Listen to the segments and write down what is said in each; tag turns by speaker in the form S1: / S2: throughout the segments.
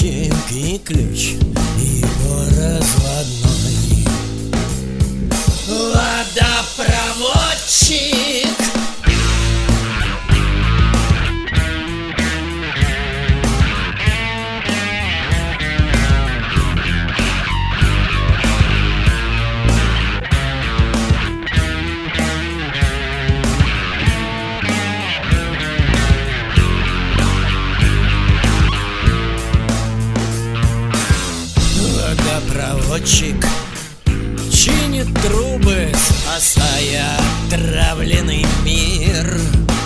S1: водопроводчик и ключ его разводной. Водопроводчик. Водопроводчик чинит трубы, спасая отравленный мир.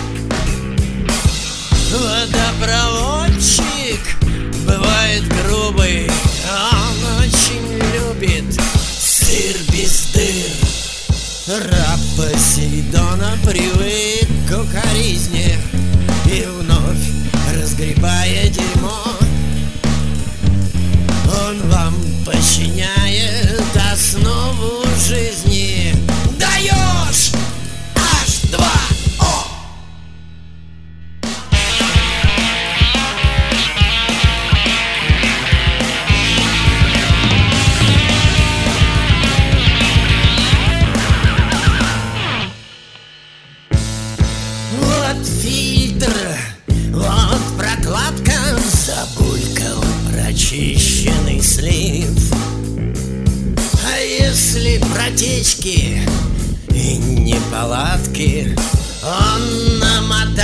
S1: Водопроводчик бывает грубый, он очень любит сыр без дыр. Раб Посейдона привык к укоризне и вновь разгребая дерьмо, он вам подчиняет основу жизни. Даешь H2O. Вот фильтр, вот прокладка, забулькал прочищенный слив. А если протечки и неполадки, он намотал